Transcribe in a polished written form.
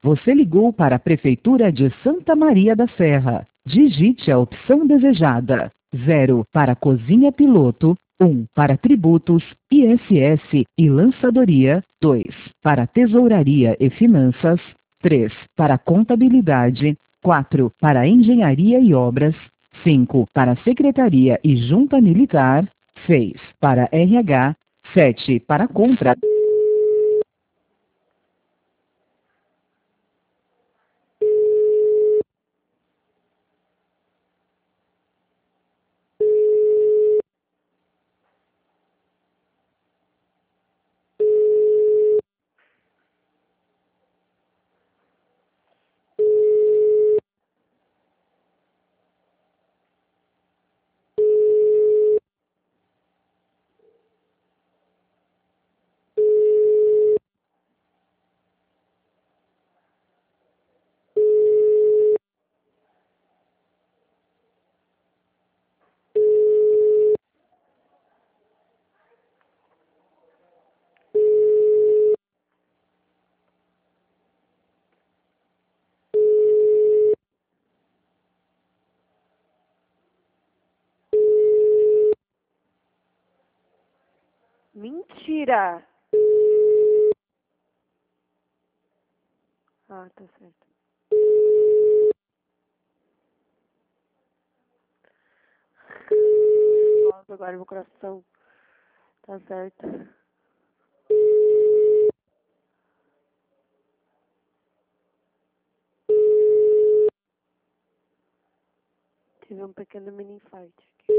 Você ligou para a Prefeitura de Santa Maria da Serra. Digite a opção desejada. 0 para Cozinha Piloto. 1 para Tributos, ISS e Lançadoria. 2 para Tesouraria e Finanças. 3 para Contabilidade. 4 para Engenharia e Obras. 5 para Secretaria e Junta Militar. 6 para RH. 7 para Compra. Mentira! Ah, tá certo. Nossa, agora meu coração. Tá certo. Tive um pequeno mini infarto aqui.